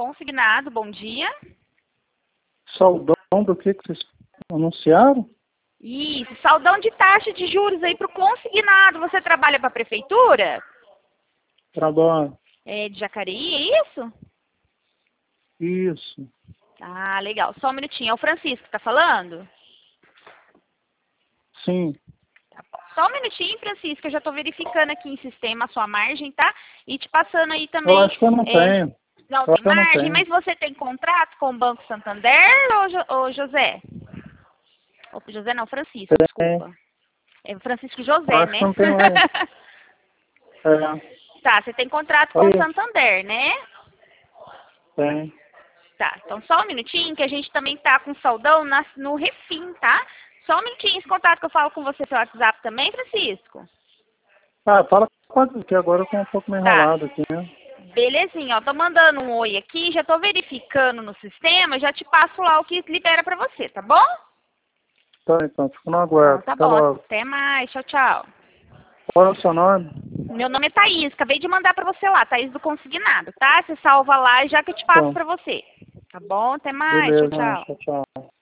consignado, bom dia. Saldão do que vocês anunciaram? Isso, saldão de taxa de juros aí para o consignado. Você trabalha para a prefeitura? Trabalho. É de Jacareí, é isso? Isso. Ah, legal. Só um minutinho. É o Francisco que tá falando? Sim. Tá bom. Só um minutinho, Francisco. Eu já tô verificando aqui em sistema a sua margem, tá? E te passando aí também. Eu acho que eu não tenho. Não Eu tem acho que eu não margem, tenho. mas você tem contrato com o Banco Santander ou José? Ou José não, Francisco, desculpa. É Francisco Eu José, acho né? que não tenho. É. Tá, você tem contrato com o Isso. Santander, né? Tem. Tá, então só um minutinho que a gente também tá com saldão no Refim, tá? Só um minutinho, esse contato que eu falo com você pelo WhatsApp também, Francisco? Ah, fala quanto que agora eu tô um pouco meio Tá. enrolado aqui, né? Belezinha, ó, tô mandando um oi aqui, já tô verificando no sistema, já te passo lá o que libera pra você, tá bom? Tá, então, fico no Então, aguardo. tá Até bom, logo. até mais, tchau, tchau. Qual é o seu nome? Meu nome é Thaís, acabei de mandar pra você lá, Thaís do Consignado, tá? Você salva lá já que eu te passo Então, pra você. Tá bom? Até mais, tchau, beleza, tchau. tchau, tchau.